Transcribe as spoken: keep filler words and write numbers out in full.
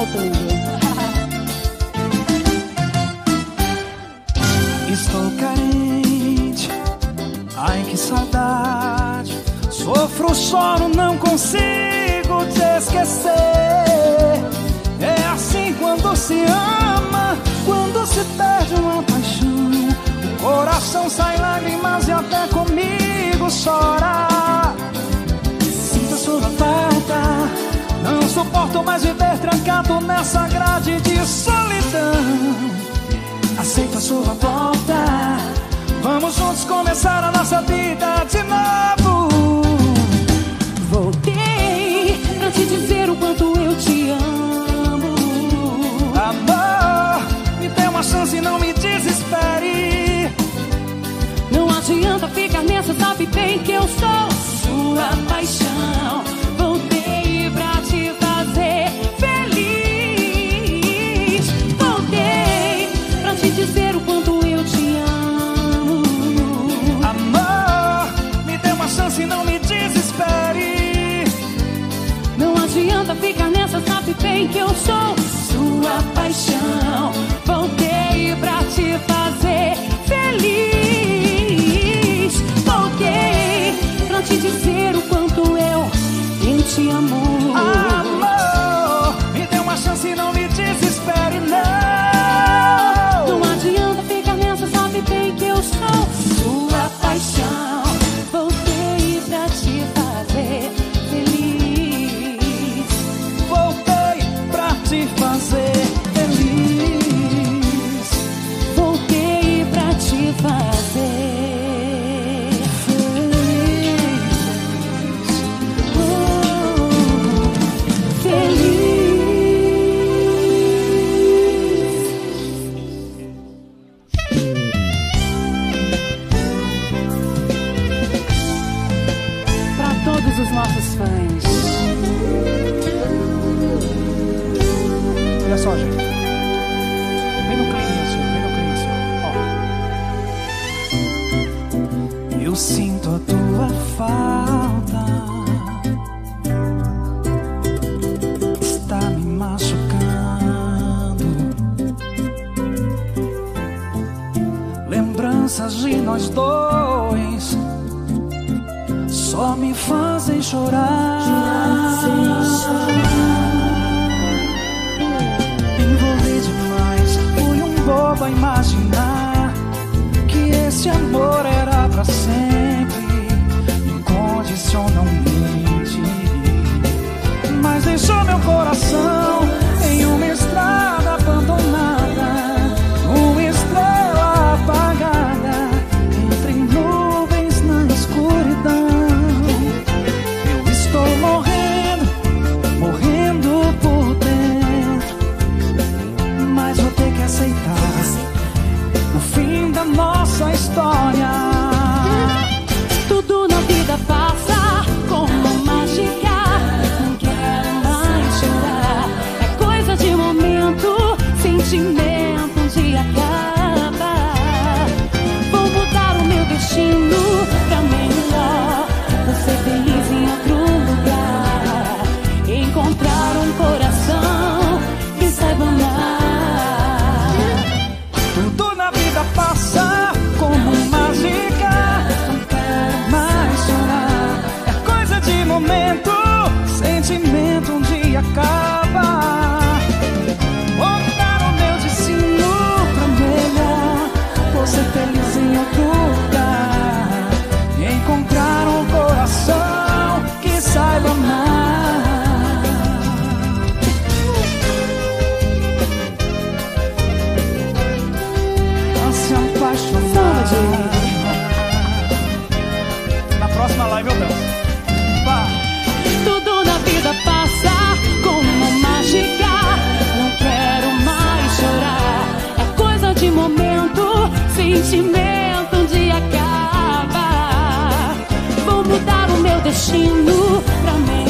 faltando. Estou carente, ai que saudade. Sofro, choro, não consigo te esquecer. É assim quando se ama, quando se perde uma paixão. O coração sai lágrimas e até comigo chora. Sinto sua falta, não suporto mais viver trancado nessa grade de solidão. Aceito a sua volta, vamos juntos começar a nossa vida de novo. Voltei pra te dizer o quanto eu te amo. Amor, me dê uma chance e não me desespere. Não adianta ficar nessa, sabe bem que eu sou sua paixão. Voltei pra te fazer feliz. Voltei pra te dizer o quanto eu te amo. Amor, me dê uma chance e não me desespere. Não adianta ficar nessa, sabe bem que eu sou sua paixão. Voltei pra te fazer feliz. Voltei pra te dizer o quanto eu, eu te amo. Amor, me dê uma chance e não me desespere, não. Não adianta ficar nessa, sabe bem que eu sou sua paixão. Voltei pra te fazer feliz. Voltei pra te fazer feliz. Voltei pra te fazer feliz. Oh, feliz. Pra todos os nossos fãs. Olha só, gente. Vem no clima, senhor. Vem no clima, senhor. Ó. Eu sinto a tua falta. Está me machucando. Lembranças de nós dois só me fazem chorar. Envolvi demais, fui um bobo a imaginar que esse amor era pra sempre, incondicionalmente. Mas deixou meu coração em uma estrada abandonada, uma estrela apagada, entre nuvens na escuridão. Eu estou morrendo, morrendo por dentro, mas vou ter que aceitar o fim da nossa história. Tudo na vida passa como mágica. Não quero mais chorar. É coisa de momento, sentimento um dia acaba. Vou mudar o meu destino pra melhor. Vou ser feliz em outro lugar. Encontrar um coração que saiba amar. Tudo na vida passa como mágica. Não quero mais chorar. É coisa de momento, sentimento um dia acaba. Vou mudar o meu destino pra melhor. Vou ser feliz em outro lugar. Encontrar um coração que saiba amar. A se apaixonar. Na próxima live eu danço. Vá. Tudo na vida passa como mágica. Não quero mais chorar. É coisa de momento, sentimento um dia acaba. Vou mudar o meu destino pra mim.